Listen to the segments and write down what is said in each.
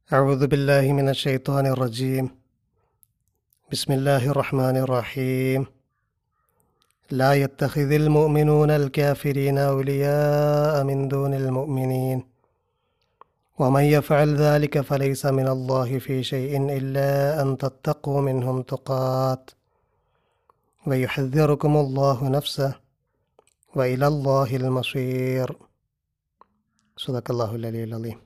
أعوذ بالله من الشيطان الرجيم. بسم الله الرحمن الرحيم. لا يتخذ المؤمنون الكافرين أولياء من دون المؤمنين ومن يفعل ذلك فليس من الله في شيء إلا أن تتقوا منهم تقات ويحذركم الله نفسه وإلى الله المصير. صدق الله العلي العظيم.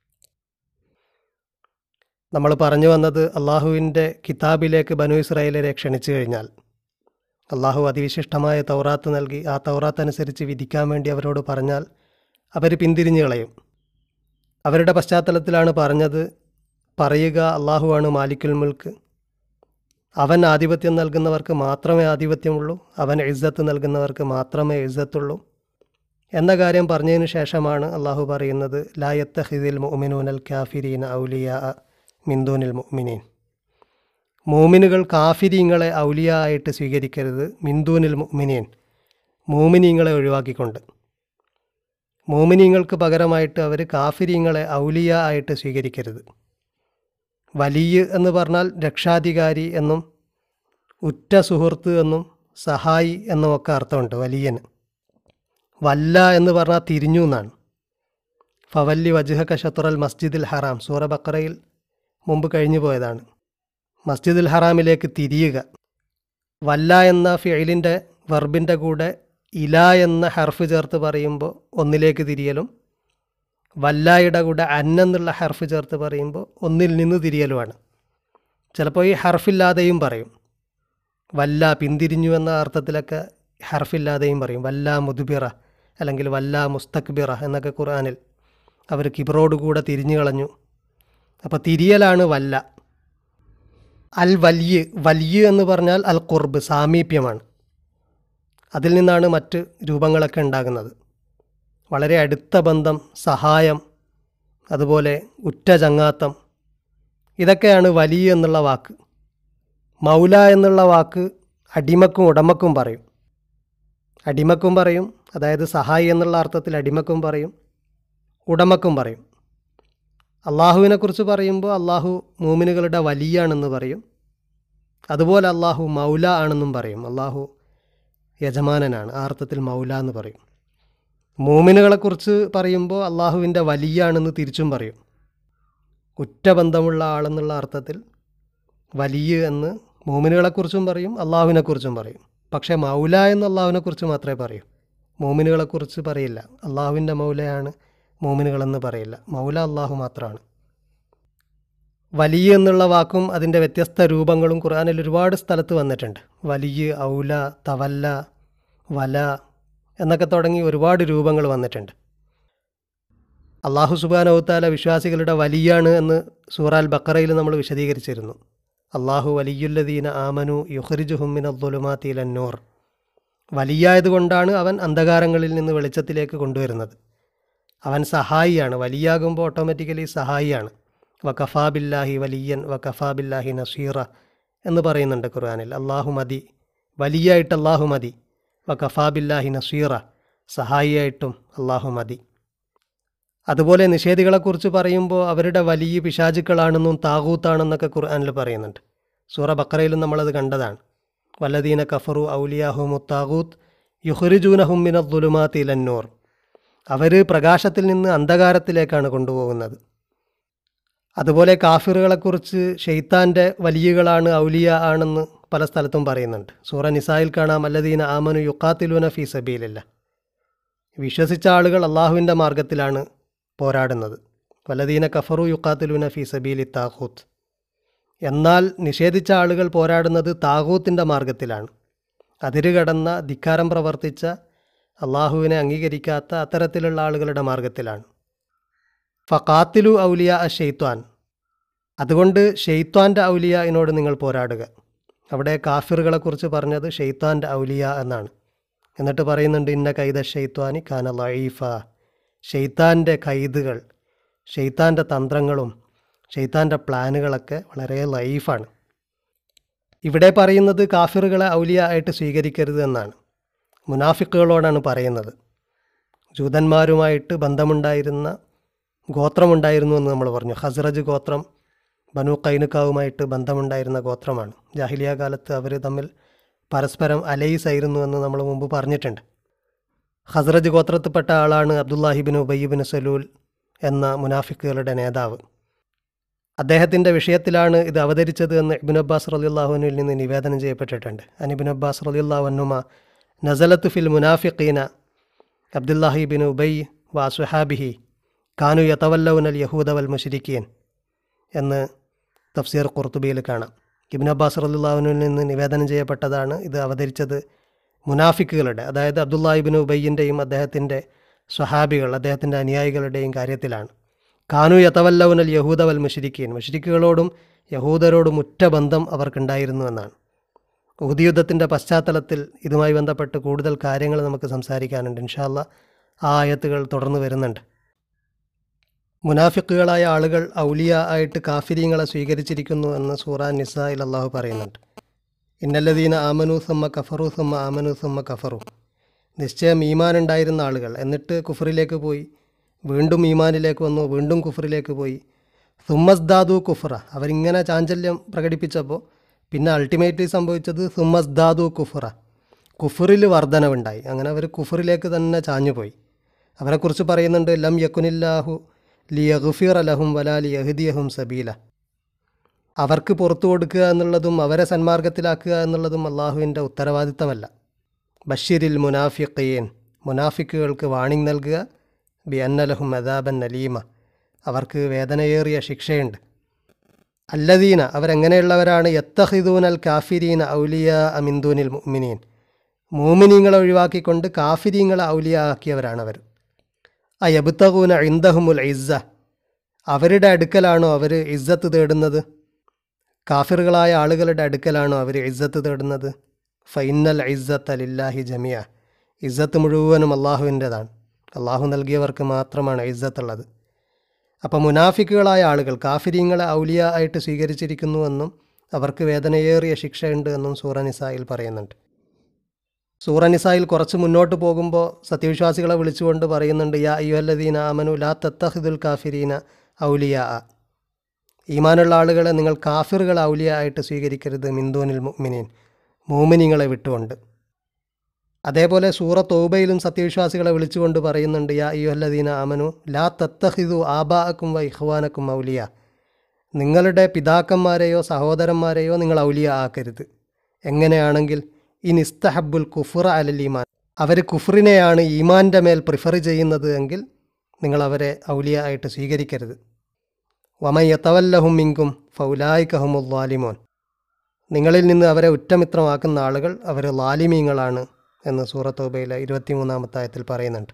നമ്മൾ പറഞ്ഞു വന്നത് അള്ളാഹുവിൻ്റെ കിതാബിലേക്ക് ബനു ഇസ്രായേലരെ ക്ഷണിച്ചു കഴിഞ്ഞാൽ അള്ളാഹു അതിവിശിഷ്ടമായ തൗറാത്ത് നൽകി ആ തൗറാത്ത് അനുസരിച്ച് വിധിക്കാൻ വേണ്ടി അവരോട് പറഞ്ഞാൽ അവർ പിന്തിരിഞ്ഞു കളയും. അവരുടെ പശ്ചാത്തലത്തിലാണ് പറഞ്ഞത്, പറയുക അള്ളാഹുവാണ് മാലിക്കുൽ മുൽക്ക്, അവൻ ആധിപത്യം നൽകുന്നവർക്ക് മാത്രമേ ആധിപത്യമുള്ളൂ, അവൻ ഇസ്സത്ത് നൽകുന്നവർക്ക് മാത്രമേ ഇസ്സത്തുള്ളൂ എന്ന കാര്യം പറഞ്ഞതിന് ശേഷമാണ് അള്ളാഹു പറയുന്നത് ലാ യത്തഖിദിൽ മുഅ്മിനൂനൽ കാഫിരീന ഔലിയാ മിന്ദൂനിൽ മുഅ്മിനീൻ. മൂമിനുകൾ കാഫിരീങ്ങളെ ഔലിയ ആയിട്ട് സ്വീകരിക്കരുത്, മിന്ദൂനിൽ മുഅ്മിനീൻ, മൂമിനീങ്ങളെ ഒഴിവാക്കിക്കൊണ്ട്. മൂമിനീങ്ങൾക്ക് പകരമായിട്ട് അവർ കാഫിരീങ്ങളെ ഔലിയ ആയിട്ട് സ്വീകരിക്കരുത്. വലിയ എന്ന് പറഞ്ഞാൽ രക്ഷാധികാരി എന്നും ഉറ്റ സുഹൃത്ത് എന്നും സഹായി എന്നുമൊക്കെ അർത്ഥമുണ്ട് വലിയന്. വല്ല എന്ന് പറഞ്ഞാൽ തിരിഞ്ഞു എന്നാണ്. ഫവല്ലി വജ്ഹക ശത്റൽ മസ്ജിദുൽ ഹറാം, സൂറ ബഖറയിൽ മുമ്പ് കഴിഞ്ഞു പോയതാണ്. മസ്ജിദുൽ ഹറാമിലേക്ക് തിരിയുക. വല്ല എന്ന ഫിഇലിൻ്റെ വെർബിൻ്റെ കൂടെ ഇല എന്ന ഹർഫ് ചേർത്ത് പറയുമ്പോൾ ഒന്നിലേക്ക് തിരിയലും, വല്ലായുടെ കൂടെ എന്നുള്ള ഹർഫ് ചേർത്ത് പറയുമ്പോൾ ഒന്നിൽ നിന്ന് തിരിയലുമാണ്. ചിലപ്പോൾ ഈ ഹർഫില്ലാതെയും പറയും. വല്ല പിന്തിരിഞ്ഞു എന്ന അർത്ഥത്തിലൊക്കെ ഹർഫില്ലാതെയും പറയും. വല്ല മുദ്ബിറ അല്ലെങ്കിൽ വല്ല മുസ്തക്ബിറ എന്നൊക്കെ ഖുർആനിൽ അവർ കിബറോടുകൂടെ തിരിഞ്ഞു കളഞ്ഞു. അപ്പോൾ തിരിയലാണ് വല്ല. അൽ വലിയ, വലിയ എന്ന് പറഞ്ഞാൽ അൽ ഖുർബ്, സാമീപ്യമാണ്. അതിൽ നിന്നാണ് മറ്റ് രൂപങ്ങളൊക്കെ ഉണ്ടാകുന്നത്. വളരെ അടുത്ത ബന്ധം, സഹായം, അതുപോലെ ഉറ്റ ചങ്ങാത്തം, ഇതൊക്കെയാണ് വലിയ എന്നുള്ള വാക്ക്. മൗല എന്നുള്ള വാക്ക് അടിമക്കും ഉടമക്കും പറയും. അടിമക്കും പറയും, അതായത് സഹായി എന്നുള്ള അർത്ഥത്തിൽ അടിമക്കും പറയും, ഉടമക്കും പറയും. അള്ളാഹുവിനെക്കുറിച്ച് പറയുമ്പോൾ അള്ളാഹു മൂമിനുകളുടെ വലിയാണെന്ന് പറയും. അതുപോലെ അള്ളാഹു മൗല ആണെന്നും പറയും. അള്ളാഹു യജമാനനാണ്, ആ അർത്ഥത്തിൽ മൗല എന്ന് പറയും. മൂമിനുകളെക്കുറിച്ച് പറയുമ്പോൾ അള്ളാഹുവിൻ്റെ വലിയാണെന്ന് തിരിച്ചും പറയും. ഉറ്റബന്ധമുള്ള ആളെന്നുള്ള അർത്ഥത്തിൽ വലിയ എന്ന് മൂമിനുകളെക്കുറിച്ചും പറയും, അള്ളാഹുവിനെക്കുറിച്ചും പറയും. പക്ഷേ മൗല എന്ന് അള്ളാഹുവിനെക്കുറിച്ച് മാത്രമേ പറയൂ, മൂമിനുകളെക്കുറിച്ച് പറയില്ല. അള്ളാഹുവിൻ്റെ മൗലയാണ് മൂമിനുകളെന്ന് പറയില്ല, മൗല അള്ളാഹു മാത്രമാണ്. വലിയ എന്നുള്ള വാക്കും അതിൻ്റെ വ്യത്യസ്ത രൂപങ്ങളും ഖുർആനിൽ ഒരുപാട് സ്ഥലത്ത് വന്നിട്ടുണ്ട്. വലിയ, ഔല, തവല്ല, വല എന്നൊക്കെ തുടങ്ങി ഒരുപാട് രൂപങ്ങൾ വന്നിട്ടുണ്ട്. അള്ളാഹു സുബ്ഹാനഹു വ തആല വിശ്വാസികളുടെ വലിയാണ് എന്ന് സൂറ അൽ ബഖറയിൽ നമ്മൾ വിശദീകരിച്ചിരുന്നു. അള്ളാഹു വലിയുല്ലദീന ആമനു യുഖ്രിജുഹും മിനദ്ദുലുമാതി ഇലന്നൂർ. വലിയായതുകൊണ്ടാണ് അവൻ അന്ധകാരങ്ങളിൽ നിന്ന് വെളിച്ചത്തിലേക്ക് കൊണ്ടുവരുന്നത്. അവൻ സഹായിയാണ്. വലിയാകുമ്പോൾ ഓട്ടോമാറ്റിക്കലി സഹായിയാണ്. വകഫാ ബില്ലാഹി വലിയൻ വകഫാ ബില്ലാഹി നസീറ എന്ന് പറയുന്നുണ്ട് ഖുർആനിൽ. അള്ളാഹു മതി, വലിയായിട്ട് അള്ളാഹു മതി. വകഫാ ബില്ലാഹി നസീറ, സഹായിയായിട്ടും അള്ളാഹു മതി. അതുപോലെ നിഷേധികളെക്കുറിച്ച് പറയുമ്പോൾ അവരുടെ വലിയ പിശാചുക്കളാണെന്നും താഗൂത്താണെന്നൊക്കെ ഖുർആനിൽ പറയുന്നുണ്ട്. സൂറ ബഖറയിലും നമ്മളത് കണ്ടതാണ്. വല്ലദീന കഫറു ഔലിയാഹുമു താഗൂത്ത് യുഖ്രിജൂനഹും മിനദ്ദുലുമാതി ഇലന്നൂർ. അവർ പ്രകാശത്തിൽ നിന്ന് അന്ധകാരത്തിലേക്കാണ് കൊണ്ടുപോകുന്നത്. അതുപോലെ കാഫിറുകളെക്കുറിച്ച് ഷെയ്ത്താൻ്റെ വലിയകളാണ്, ഔലിയ ആണെന്ന് പല സ്ഥലത്തും പറയുന്നുണ്ട്. സൂറ നിസായിൽ കാണാം അല്ലദീന ആമനു യുഖാതിലൂന ഫീ സബീലില്ലാഹ്. വിശ്വസിച്ച ആളുകൾ അള്ളാഹുവിൻ്റെ മാർഗത്തിലാണ് പോരാടുന്നത്. വല്ലദീന കഫറു യുഖാതിലൂന ഫീ സബീലി താഗൂത്ത്. എന്നാൽ നിഷേധിച്ച ആളുകൾ പോരാടുന്നത് താഗൂത്തിൻ്റെ മാർഗത്തിലാണ്. അതിരുകടന്ന, ധിക്കാരം പ്രവർത്തിച്ച, അള്ളാഹുവിനെ അംഗീകരിക്കാത്ത അത്തരത്തിലുള്ള ആളുകളുടെ മാർഗത്തിലാണ്. ഫഖാത്തിലു ഔലിയ ഷെയ്ത്വാൻ. അതുകൊണ്ട് ഷെയ്ത്വാൻ്റെ ഔലിയനോട് നിങ്ങൾ പോരാടുക. അവിടെ കാഫിറുകളെക്കുറിച്ച് പറഞ്ഞത് ഷെയ്ത്വാൻ്റെ ഔലിയ എന്നാണ്. എന്നിട്ട് പറയുന്നുണ്ട് ഇന്ന കൈദ ഷെയ്ത്വാനി കാന ലഈഫ. ഷെയ്ത്താൻ്റെ കൈദുകൾ, ഷെയ്ത്താൻ്റെ തന്ത്രങ്ങളും ഷെയ്ത്താൻ്റെ പ്ലാനുകളൊക്കെ വളരെ ലൈഫാണ്. ഇവിടെ പറയുന്നത് കാഫിറുകളെ ഔലിയ ആയിട്ട് സ്വീകരിക്കരുത് എന്നാണ്. മുനാഫിക്കുകളോടാണ് പറയുന്നത്. ജൂതന്മാരുമായിട്ട് ബന്ധമുണ്ടായിരുന്ന ഗോത്രമുണ്ടായിരുന്നു എന്ന് നമ്മൾ പറഞ്ഞു. ഖസ്റജ് ഗോത്രം ബനു ഖൈനുഖാവുമായിട്ട് ബന്ധമുണ്ടായിരുന്ന ഗോത്രമാണ്. ജാഹിലിയ കാലത്ത് അവർ തമ്മിൽ പരസ്പരം അലൈസ് ആയിരുന്നു എന്ന് നമ്മൾ മുമ്പ് പറഞ്ഞിട്ടുണ്ട്. ഖസ്റജ് ഗോത്രത്തിൽപ്പെട്ട ആളാണ് അബ്ദുല്ലാഹിബിൻ ഉബയ്യിബിൻ സലൂൽ എന്ന മുനാഫിക്കുകളുടെ നേതാവ്. അദ്ദേഹത്തിൻ്റെ വിഷയത്തിലാണ് ഇത് അവതരിച്ചത് എന്ന് ഇബ്നു അബ്ബാസ് റളിയല്ലാഹുവിൽ നിന്ന് നിവേദനം ചെയ്യപ്പെട്ടിട്ടുണ്ട്. ഇബ്നു അബ്ബാസ് റളിയല്ലാഹു അൻഹുമ നസലത്ത് ഫിൽ മുനാഫിഖീന അബ്ദുല്ലാഹിബിൻ ഉബയ്യ് വ അസ്ഹാബിഹി കാനു യതവല്ലൗനൽ യഹൂദ വൽ മുശ്രിക്കീൻ എന്ന് തഫ്സീർ ഖുർത്തുബിയിൽ കാണാം. ഇബ്നു അബ്ബാസ് റളിയല്ലാഹുവിൽ നിന്ന് നിവേദനം ചെയ്യപ്പെട്ടതാണ് ഇത് അവതരിച്ചത് മുനാഫിക്കുകളുടെ, അതായത് അബ്ദുല്ലാഹിബിൻ ഉബയ്യിൻ്റെയും അദ്ദേഹത്തിൻ്റെ സ്വഹാബികൾ, അദ്ദേഹത്തിൻ്റെ അനുയായികളുടെയും കാര്യത്തിലാണ്. കാനു യതവല്ലൗനൽ യഹൂദ വൽ മുശ്രിക്കീൻ, മുശ്രിക്കുകളോടും യഹൂദരോടും ഉറ്റ ബന്ധം അവർക്കുണ്ടായിരുന്നു എന്നാണ്. ഉഹദ് യുദ്ധത്തിൻ്റെ പശ്ചാത്തലത്തിൽ ഇതുമായി ബന്ധപ്പെട്ട് കൂടുതൽ കാര്യങ്ങൾ നമുക്ക് സംസാരിക്കാനുണ്ട്. ഇൻഷാ അല്ലാഹ് ആ ആയത്തുകൾ തുടർന്ന് വരുന്നുണ്ട്. മുനാഫിക്കുകളായ ആളുകൾ ഔലിയ ആയിട്ട് കാഫിരീങ്ങളെ സ്വീകരിച്ചിരിക്കുന്നു എന്ന് സൂറ നിസായിൽ അള്ളാഹു പറയുന്നുണ്ട്. ഇന്നല്ലദീന ആമനു സുമ്മ കഫറു സുമ്മ ആമനു സുമ്മ കഫറു, നിശ്ചയം ഈമാൻ ഉണ്ടായിരുന്ന ആളുകൾ എന്നിട്ട് കുഫറിലേക്ക് പോയി, വീണ്ടും ഈമാനിലേക്ക് വന്നു, വീണ്ടും കുഫറിലേക്ക് പോയി. സുമ്മസ്ദാദു കുഫറ, അവരിങ്ങനെ ചാഞ്ചല്യം പ്രകടിപ്പിച്ചപ്പോൾ പിന്നെ അൾട്ടിമേറ്റ്ലി സംഭവിച്ചത് സുമ്മസ്ദാദു കുഫറ, കുഫറിൽ വർധനവുണ്ടായി. അങ്ങനെ അവർ കുഫറിലേക്ക് തന്നെ ചാഞ്ഞുപോയി. അവരെക്കുറിച്ച് പറയുന്നുണ്ട്, ലം യക്കുനില്ലാഹു ലിയഗ്ഫിറ ലഹും വലാ ലിയഹ്ദിയഹും സബീല, അവർക്ക് പുറത്തു കൊടുക്കുക എന്നുള്ളതും അവരെ സന്മാർഗത്തിലാക്കുക എന്നുള്ളതും അള്ളാഹുവിൻ്റെ ഉത്തരവാദിത്തമല്ല. ബഷീരിൽ മുനാഫിഖീൻ, മുനാഫിക്കുകൾക്ക് വാണിംഗ് നൽകുക, ബി അന്നലഹും അദാബൻ അലീമ, അവർക്ക് വേദനയേറിയ ശിക്ഷയുണ്ട്. അല്ലദീന, അവരെങ്ങനെയുള്ളവരാണ്, യത്തഖിദൂനൽ കാഫിരീന ഔലിയ മിൻദൂനിൽ മുഅ്മിനീൻ, മൂമിനീങ്ങളെ ഒഴിവാക്കിക്കൊണ്ട് കാഫിരീങ്ങളെ ഔലിയ ആക്കിയവരാണവർ. അയബ്തഗൂന ഇൻദഹുമുൽ ഇസ്സ, അവരുടെ അടുക്കലാണോ അവർ ഇസ്സത്ത് തേടുന്നത്? കാഫിറുകളായ ആളുകളുടെ അടുക്കലാണോ അവർ ഇസ്സത്ത് തേടുന്നത്? ഫൈന്നൽ ഇസ്സത്ത ലില്ലാഹി ജമിയ, ഇസ്സത്ത് മുഴുവനും അള്ളാഹുവിൻ്റെതാണ്. അള്ളാഹു നൽകിയവർക്ക് മാത്രമാണ് ഇസ്സത്തുള്ളത്. അപ്പോൾ മുനാഫിക്കുകളായ ആളുകൾ കാഫിരീങ്ങളെ ഔലിയ ആയിട്ട് സ്വീകരിച്ചിരിക്കുന്നുവെന്നും അവർക്ക് വേദനയേറിയ ശിക്ഷയുണ്ട് എന്നും സൂറ നിസായിൽ പറയുന്നുണ്ട്. സൂറ നിസായിൽ കുറച്ച് മുന്നോട്ട് പോകുമ്പോൾ സത്യവിശ്വാസികളെ വിളിച്ചുകൊണ്ട് പറയുന്നുണ്ട്, യാ അയ്യുഹല്ലദീന ആമനു ലാ തത്തഖിദുൽ കാഫിരീന ഔലിയാ, ഈമാനുള്ള ആളുകളെ നിങ്ങൾ കാഫിറുകളെ ഔലിയ ആയിട്ട് സ്വീകരിക്കരുത്, മിൻദൂനിൽ മുഅ്മിനീൻ, മൂമിനീങ്ങളെ വിട്ടുകൊണ്ട്. അതേപോലെ സൂറ തൗബയിലും സത്യവിശ്വാസികളെ വിളിച്ചുകൊണ്ട് പറയുന്നുണ്ട്, യാ അയ്യുഹല്ലദീന ആമനു ലാ തത്തഖിദു ആബാഅക്കും വ ഇഖ്വാനക്കും ഔലിയ, നിങ്ങളുടെ പിതാക്കന്മാരെയോ സഹോദരന്മാരെയോ നിങ്ങൾ ഔലിയ ആക്കരുത്. എങ്ങനെയാണെങ്കിൽ ഇൻ ഇസ്തഹബുൽ കുഫ്റ അലൽ ഈമാൻ, അവർ കുഫ്റിനെയാണ് ഈമാൻ്റെ മേൽ പ്രിഫർ ചെയ്യുന്നത് എങ്കിൽ നിങ്ങൾ അവരെ ഔലിയ ആയിട്ട് സ്വീകരിക്കരുത്. വമൻ യതവല്ലഹും മിൻകും ഫൗലായിക ഹുമുൽ ളാലിമൂൻ, നിങ്ങളിൽ നിന്ന് അവരെ ഉറ്റമിത്രമാക്കുന്ന ആളുകൾ അവർ ളാലിമീങ്ങളാണ് എന്ന് സൂറത്ത് തൗബയിലെ 23-ാമത്തെ ആയത്തിൽ പറയുന്നുണ്ട്.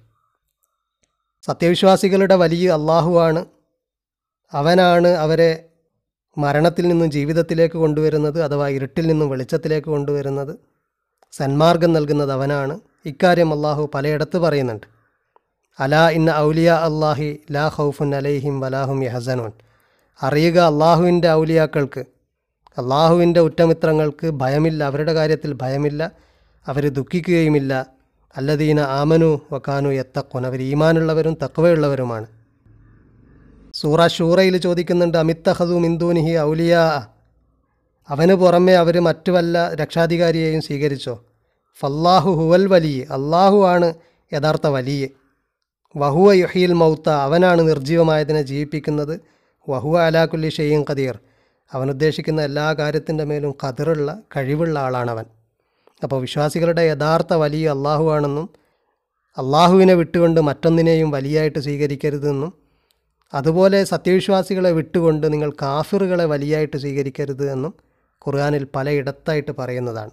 സത്യവിശ്വാസികളുടെ വലിയ അള്ളാഹുവാണ്, അവനാണ് അവരെ മരണത്തിൽ നിന്നും ജീവിതത്തിലേക്ക് കൊണ്ടുവരുന്നത്, അഥവാ ഇരുട്ടിൽ നിന്നും വെളിച്ചത്തിലേക്ക് കൊണ്ടുവരുന്നത്, സന്മാർഗം നൽകുന്നത് അവനാണ്. ഇക്കാര്യം അള്ളാഹു പലയിടത്ത് പറയുന്നുണ്ട്. അലാ ഇന്ന ഔലിയ അള്ളാഹി ലാ ഖൗഫുൻ അലൈഹിം വലാഹും യഹ്സനൂൻ, അറിയുക അള്ളാഹുവിൻ്റെ ഔലിയാക്കൾക്ക്, അള്ളാഹുവിൻ്റെ ഉറ്റമിത്രങ്ങൾക്ക് ഭയമില്ല, അവരുടെ കാര്യത്തിൽ ഭയമില്ല, അവർ ദുഃഖിക്കുകയുമില്ല. അല്ലദീന ആമനു വകാനു യത്തഖൂൻ, അവർ ഈമാനുള്ളവരും തഖ്വയുള്ളവരുമാണ്. സൂറ ശൂറയിൽ ചോദിക്കുന്നുണ്ട്, അമിത്തഖദു മിൻ ദൂനിഹി ഔലിയാ, അവന് പുറമെ അവർ മറ്റു വല്ല രക്ഷാധികാരിയെയും സ്വീകരിച്ചോ? ഫല്ലാഹു ഹുവൽ വലി, അള്ളാഹു ആണ് യഥാർത്ഥ വലിയ. വഹുവ യുഹീൽ മൗത്ത, അവനാണ് നിർജീവമായതിനെ ജീവിപ്പിക്കുന്നത്. വഹുവ അലാ കുല്ലി ഷൈഇൻ ഖദീർ, അവൻ ഉദ്ദേശിക്കുന്ന എല്ലാ കാര്യത്തിൻ്റെ മേലും ഖദറുള്ള കഴിവുള്ള ആളാണവൻ. അപ്പോൾ വിശ്വാസികളുടെ യഥാർത്ഥ വലിയ അള്ളാഹു ആണെന്നും അള്ളാഹുവിനെ വിട്ടുകൊണ്ട് മറ്റൊന്നിനെയും വലിയായിട്ട് സ്വീകരിക്കരുതെന്നും, അതുപോലെ സത്യവിശ്വാസികളെ വിട്ടുകൊണ്ട് നിങ്ങൾ കാഫിറുകളെ വലിയായിട്ട് സ്വീകരിക്കരുത് എന്നും ഖുർആനിൽ പലയിടത്തായിട്ട് പറയുന്നതാണ്.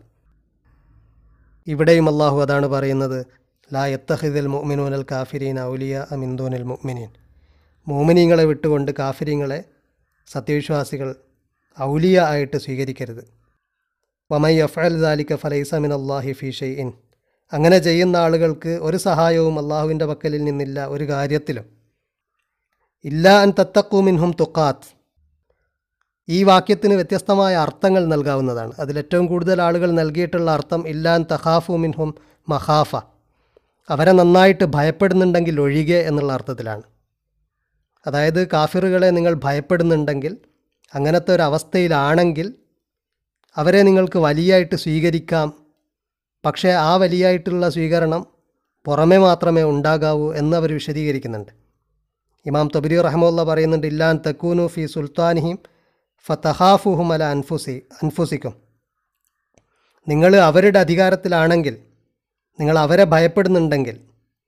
ഇവിടെയും അള്ളാഹു അതാണ് പറയുന്നത്, ലാ യത്തഖിദുൽ മുഅ്മിനൂനൽ കാഫിരീന ഔലിയ മിൻ ദൂനിൽ മുഅ്മിനീൻ, മുഅ്മിനീങ്ങളെ വിട്ടുകൊണ്ട് കാഫിരീങ്ങളെ സത്യവിശ്വാസികൾ ഔലിയ ആയിട്ട് സ്വീകരിക്കരുത്. വമൻ യഫ്അൽ ദാലിക ഫലൈസ മിനല്ലാഹി ഫീ ഷൈഇൻ, അങ്ങനെ ചെയ്യുന്ന ആളുകൾക്ക് ഒരു സഹായവും അള്ളാഹുവിൻ്റെ പക്കലിൽ നിന്നില്ല ഒരു കാര്യത്തിലും. ഇല്ലാ അൻ തത്തഖൂ മിൻഹും തുഖാത്ത്, ഈ വാക്യത്തിന് വ്യത്യസ്തമായ അർത്ഥങ്ങൾ നൽകാവുന്നതാണ്. അതിലേറ്റവും കൂടുതൽ ആളുകൾ നൽകിയിട്ടുള്ള അർത്ഥം ഇല്ലാ അൻ തഖാഫു മിൻഹും മഖാഫ, അവരെ നന്നായിട്ട് ഭയപ്പെടുന്നുണ്ടെങ്കിൽ ഒഴികെ എന്നുള്ള അർത്ഥത്തിലാണ്. അതായത് കാഫിറുകളെ നിങ്ങൾ ഭയപ്പെടുന്നുണ്ടെങ്കിൽ, അങ്ങനത്തെ ഒരു അവസ്ഥയിലാണെങ്കിൽ അവരെ നിങ്ങൾക്ക് വലിയായിട്ട് സ്വീകരിക്കാം. പക്ഷേ ആ വലിയായിട്ടുള്ള സ്വീകരണം പുറമേ മാത്രമേ ഉണ്ടാകാവൂ എന്ന് അവർ വിശദീകരിക്കുന്നുണ്ട്. ഇമാം തബരി റഹ്മത്തുള്ളാഹി പറയുന്നുണ്ട്, ഇല്ലാൻ തക്കൂനു ഫി സുൽത്താനിഹിം ഫതഹാഫുഹും അല അൻഫുസിക്കും. നിങ്ങൾ അവരുടെ അധികാരത്തിലാണെങ്കിൽ, നിങ്ങൾ അവരെ ഭയപ്പെടുന്നുണ്ടെങ്കിൽ,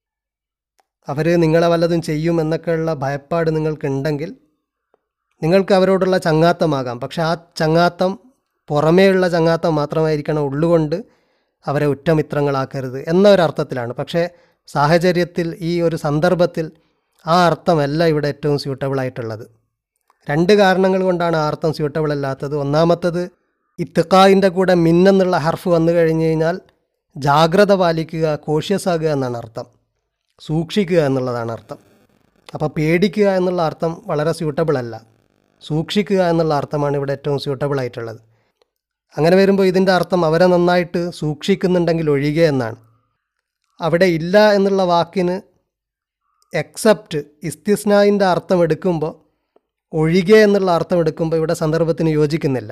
അവർ നിങ്ങളെ വല്ലതും ചെയ്യും എന്നൊക്കെയുള്ള ഭയപ്പാട് നിങ്ങൾക്കുണ്ടെങ്കിൽ നിങ്ങൾക്ക് അവരോടുള്ള ചങ്ങാത്തമാകാം. പക്ഷെ ആ ചങ്ങാത്തം പുറമേയുള്ള ചങ്ങാത്തം മാത്രമായിരിക്കണം, ഉള്ളുകൊണ്ട് അവരെ ഉറ്റമിത്രങ്ങളാക്കരുത് എന്ന ഒരർത്ഥത്തിലാണ്. പക്ഷേ സാഹചര്യത്തിൽ, ഈ ഒരു സന്ദർഭത്തിൽ ആ അർത്ഥമല്ല ഇവിടെ ഏറ്റവും സ്യൂട്ടബിളായിട്ടുള്ളത്. 2 കാരണങ്ങൾ കൊണ്ടാണ് ആ അർത്ഥം സ്യൂട്ടബിൾ അല്ലാത്തത്. ഒന്നാമത്തത്, ഇത്തിഖായിൻ്റെ കൂടെ മിന്നെന്നുള്ള ഹർഫ് വന്നു കഴിഞ്ഞ് കഴിഞ്ഞാൽ ജാഗ്രത പാലിക്കുക, കോഷ്യസ് ആകുക എന്നാണ് അർത്ഥം, സൂക്ഷിക്കുക എന്നുള്ളതാണ് അർത്ഥം. അപ്പോൾ പേടിക്കുക എന്നുള്ള അർത്ഥം വളരെ സ്യൂട്ടബിൾ അല്ല, സൂക്ഷിക്കുക എന്നുള്ള അർത്ഥമാണ് ഇവിടെ ഏറ്റവും സ്യൂട്ടബിൾ ആയിട്ടുള്ളത്. അങ്ങനെ വരുമ്പോൾ ഇതിൻ്റെ അർത്ഥം അവരെ നന്നായിട്ട് സൂക്ഷിക്കുന്നുണ്ടെങ്കിൽ ഒഴികെ എന്നാണ്. അവിടെ ഇല്ല എന്നുള്ള വാക്കിന് എക്സെപ്റ്റ് ഇസ്തിസ്നായിൻ്റെ അർത്ഥം എടുക്കുമ്പോൾ, ഒഴികെ എന്നുള്ള അർത്ഥം എടുക്കുമ്പോൾ ഇവിടെ സന്ദർഭത്തിന് യോജിക്കുന്നില്ല.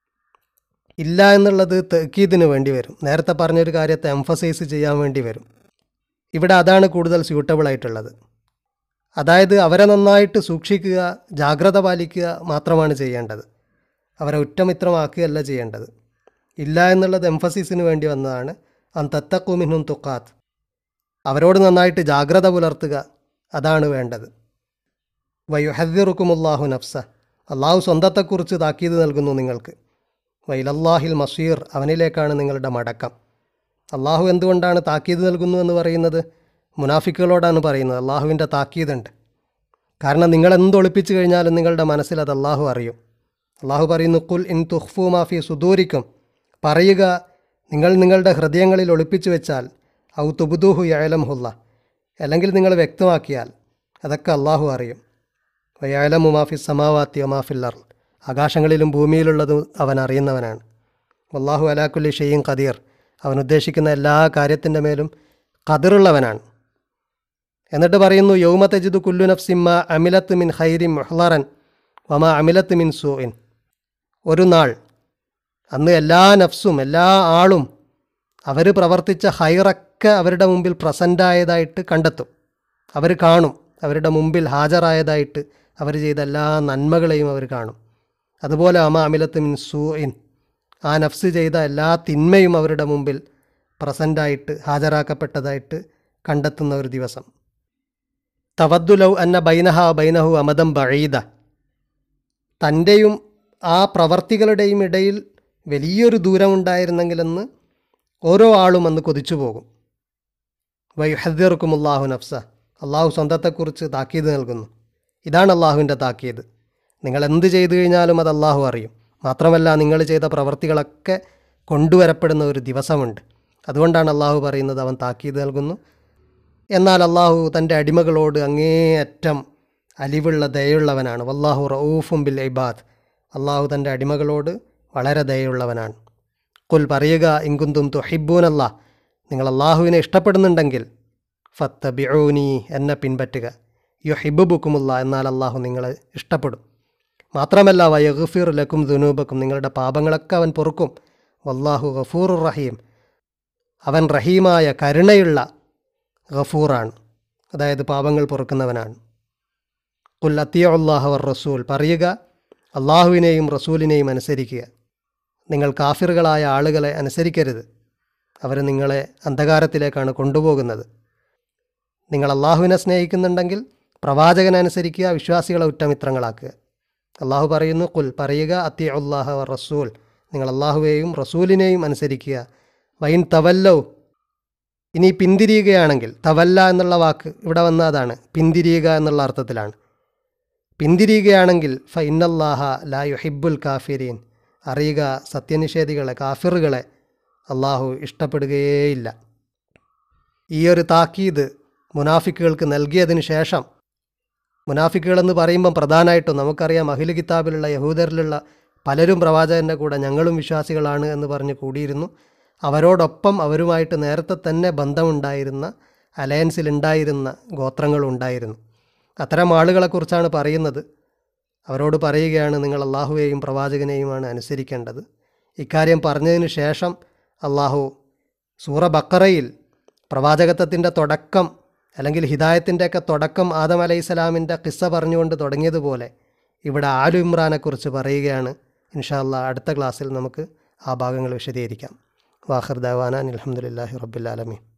ഇല്ല എന്നുള്ളത് തഅക്കീദിന് വേണ്ടി വരും, നേരത്തെ പറഞ്ഞൊരു കാര്യത്തെ എംഫസൈസ് ചെയ്യാൻ വേണ്ടി വരും. ഇവിടെ അതാണ് കൂടുതൽ സ്യൂട്ടബിൾ ആയിട്ടുള്ളത്. അതായത് അവരെ നന്നായിട്ട് സൂക്ഷിക്കുക, ജാഗ്രത പാലിക്കുക മാത്രമാണ് ചെയ്യേണ്ടത്, അവരെ ഉറ്റമിത്രമാക്കുകയല്ല ചെയ്യേണ്ടത്. ഇല്ല എന്നുള്ളത് എംഫസിസിന് വേണ്ടി വന്നതാണ്. അൻ തത്തഖൂ മിൻഹും തുഖാത്ത്, അവരോട് നന്നായിട്ട് ജാഗ്രത പുലർത്തുക, അതാണ് വേണ്ടത്. വയുഹദ്ദിറുക്കുമുല്ലാഹു നഫ്സ, അള്ളാഹു സ്വന്തത്തെക്കുറിച്ച് താക്കീത് നൽകുന്നു നിങ്ങൾക്ക്. വൈലല്ലാഹിൽ മസീർ, അവനിലേക്കാണ് നിങ്ങളുടെ മടക്കം. അള്ളാഹു എന്തുകൊണ്ടാണ് താക്കീത് നൽകുന്നു എന്ന് പറയുന്നത്? മുനാഫിക്കുകളോടാണ് പറയുന്നത്. അള്ളാഹുവിൻ്റെ താക്കീതുണ്ട്. കാരണം നിങ്ങൾ എന്തൊളിപ്പിച്ചു കഴിഞ്ഞാലും നിങ്ങളുടെ മനസ്സിൽ അത് അള്ളാഹു അറിയും. അള്ളാഹു പറയുന്നു, ഖുൽ ഇൻ തുഖ്ഫൂ മാ ഫീ സുദൂരിക്കും, പറയുക നിങ്ങൾ നിങ്ങളുടെ ഹൃദയങ്ങളിൽ ഒളിപ്പിച്ചു വെച്ചാൽ, ഔ തുബ്ദൂഹു യഅലമുഹുല്ലാ, അല്ലെങ്കിൽ നിങ്ങൾ വ്യക്തമാക്കിയാൽ അതൊക്കെ അള്ളാഹു അറിയും. വയഅലമു മാ ഫിസ് സമാവാതി വമാ ഫിൽ അർള്, ആകാശങ്ങളിലും ഭൂമിയിലുള്ളതും അവൻ അറിയുന്നവനാണ്. വല്ലാഹു അലാ കുല്ലി ഷൈഇൻ ഖദീർ, അവൻ ഉദ്ദേശിക്കുന്ന എല്ലാ കാര്യത്തിൻ്റെ മേലും ഖദറുള്ളവനാണ്. എന്നിട്ട് പറയുന്നു, യൗമ തജിദു കുല്ലു നഫ്സിൻ മാ അമിലത്ത് മിൻ ഖൈരിൻ മുഹ്ളറൻ വമാ അമിലത്ത് മിൻ സൂഇൻ, ഒരു നാൾ, അന്ന് എല്ലാ നഫ്സും എല്ലാ ആളും അവർ പ്രവർത്തിച്ച ഹൈറൊക്കെ അവരുടെ മുമ്പിൽ പ്രസൻ്റായതായിട്ട് കണ്ടെത്തും. അവർ കാണും, അവരുടെ മുമ്പിൽ ഹാജരായതായിട്ട് അവർ ചെയ്ത എല്ലാ നന്മകളെയും അവർ കാണും. അതുപോലെ വമാ അമിലത്ത് മിൻ സൂഇൻ, ആ നഫ്സ് ചെയ്ത എല്ലാ തിന്മയും അവരുടെ മുമ്പിൽ പ്രസൻ്റായിട്ട് ഹാജരാക്കപ്പെട്ടതായിട്ട് കണ്ടെത്തുന്ന ഒരു ദിവസം. തവദ്ദു ലൗ അന്ന ബൈനഹ ബൈനഹു അമദം ബഈദ, തൻ്റെയും ആ പ്രവർത്തികളുടെയും ഇടയിൽ വലിയൊരു ദൂരമുണ്ടായിരുന്നെങ്കിലെന്ന് ഓരോ ആളും അന്ന് കൊതിച്ചു പോകും. വയുഹദ്ദിറുക്കുമുല്ലാഹു നഫ്സ, അള്ളാഹു സ്വന്തത്തെക്കുറിച്ച് താക്കീത് നൽകുന്നു. ഇതാണ് അള്ളാഹുവിൻ്റെ താക്കീത്. നിങ്ങൾ എന്ത് ചെയ്തു കഴിഞ്ഞാലും അത് അള്ളാഹു അറിയും. മാത്രമല്ല, നിങ്ങൾ ചെയ്ത പ്രവർത്തികളൊക്കെ കൊണ്ടുവരപ്പെടുന്ന ഒരു ദിവസമുണ്ട്. അതുകൊണ്ടാണ് അള്ളാഹു പറയുന്നത് അവൻ താക്കീത് നൽകുന്നു. എന്നാൽ അള്ളാഹു തൻ്റെ അടിമകളോട് അങ്ങേയറ്റം അലിവുള്ള ദയുള്ളവനാണ്. വല്ലാഹു റഊഫും ബിൽ ഇബാദ്, അള്ളാഹു തൻ്റെ അടിമകളോട് വളരെ ദയുള്ളവനാണ്. ഖുൽ, പറയുക, ഇൻകുന്തും തുഹിബ്ബൂനല്ലാഹ്, നിങ്ങൾ അള്ളാഹുവിനെ ഇഷ്ടപ്പെടുന്നുണ്ടെങ്കിൽ, ഫത്തബിഊനി, എന്നെ പിൻപറ്റുക, യുഹിബ്ബുക്കുമുല്ലാ, എന്നാൽ അള്ളാഹു നിങ്ങളെ ഇഷ്ടപ്പെടും. മാത്രമല്ല, വയഗ്ഫിർ ലക്കും ദുനൂബക്കും, നിങ്ങളുടെ പാപങ്ങളൊക്കെ അവൻ പൊറുക്കും. വല്ലാഹു ഗഫൂറുർ റഹീം, അവൻ റഹീമായ കരുണയുള്ള ഗഫൂറാണ്, അതായത് പാപങ്ങൾ പൊറുക്കുന്നവനാണ്. ഖുൽ അത്തിയുല്ലാഹ വർ റസൂൽ, പറയുക, അള്ളാഹുവിനെയും റസൂലിനെയും അനുസരിക്കുക. നിങ്ങൾ കാഫിറുകളായ ആളുകളെ അനുസരിക്കരുത്, അവർ നിങ്ങളെ അന്ധകാരത്തിലേക്കാണ് കൊണ്ടുപോകുന്നത്. നിങ്ങൾ അള്ളാഹുവിനെ സ്നേഹിക്കുന്നുണ്ടെങ്കിൽ പ്രവാചകനെ അനുസരിക്കുക, വിശ്വാസികളെ ഉറ്റമിത്രങ്ങളാക്കുക. അള്ളാഹു പറയുന്നു, ഖുൽ, പറയുക, അത്തിയുല്ലാഹ വർ റസൂൽ, നിങ്ങൾ അള്ളാഹുവേയും റസൂലിനെയും അനുസരിക്കുക. വൈൻ തവല്ലൗ, ഇനി പിന്തിരിയുകയാണെങ്കിൽ, തവല്ല എന്നുള്ള വാക്ക് ഇവിടെ വന്ന അതാണ്, പിന്തിരിയുക എന്നുള്ള അർത്ഥത്തിലാണ്. പിന്തിരിയുകയാണെങ്കിൽ ഫ ഇന്നല്ലാഹ ലാ യുഹിബ്ബുൽ കാഫിരീൻ, അറിയുക, സത്യനിഷേധികളെ, കാഫിറുകളെ അള്ളാഹു ഇഷ്ടപ്പെടുകയേയില്ല. ഈ ഒരു താക്കീത് മുനാഫിക്കുകൾക്ക് നൽകിയതിന് ശേഷം, മുനാഫിക്കുകളെന്ന് പറയുമ്പം പ്രധാനമായിട്ടും നമുക്കറിയാം, അഹ്ലു കിതാബിലുള്ള യഹൂദരിലുള്ള പലരും പ്രവാചകൻ്റെ കൂടെ ഞങ്ങളും വിശ്വാസികളാണ് എന്ന് പറഞ്ഞ് കൂടിയിരുന്നു. അവരോടൊപ്പം അവരുമായിട്ട് നേരത്തെ തന്നെ ബന്ധമുണ്ടായിരുന്ന, അലയൻസിലുണ്ടായിരുന്ന ഗോത്രങ്ങളുണ്ടായിരുന്നു. അത്തരം ആളുകളെക്കുറിച്ചാണ് പറയുന്നത്. അവരോട് പറയുകയാണ്, നിങ്ങൾ അള്ളാഹുവേയും പ്രവാചകനെയുമാണ് അനുസരിക്കേണ്ടത്. ഇക്കാര്യം പറഞ്ഞതിന് ശേഷം അള്ളാഹു സൂറ ബക്കറയിൽ പ്രവാചകത്വത്തിൻ്റെ തുടക്കം അല്ലെങ്കിൽ ഹിദായത്തിൻ്റെയൊക്കെ തുടക്കം ആദം അലൈഹിസ്സലാമിൻ്റെ ഖിസ്സ പറഞ്ഞുകൊണ്ട് തുടങ്ങിയതുപോലെ ഇവിടെ ആലു ഇമ്രാനെക്കുറിച്ച് പറയുകയാണ്. ഇൻഷാ അല്ലാഹ് അടുത്ത ക്ലാസ്സിൽ നമുക്ക് ആ ഭാഗങ്ങൾ വിശദീകരിക്കാം. വാഖിർ ദഅവാന അൽഹംദുലില്ലാഹി റബ്ബിൽ ആലമീൻ.